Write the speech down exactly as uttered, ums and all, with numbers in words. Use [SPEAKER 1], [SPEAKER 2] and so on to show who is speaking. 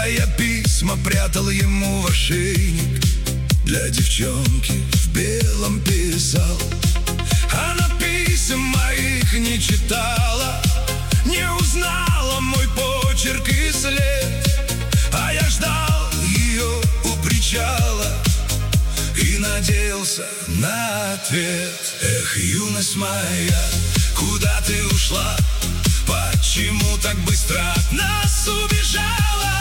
[SPEAKER 1] я письма прятал ему в ошейник, для девчонки в белом писал. Она писем моих не читала, не узнала мой почерк и след. А я ждал ее у причала и надеялся на ответ. Эх, юность моя, куда ты ушла? Почему так быстро от нас убежала?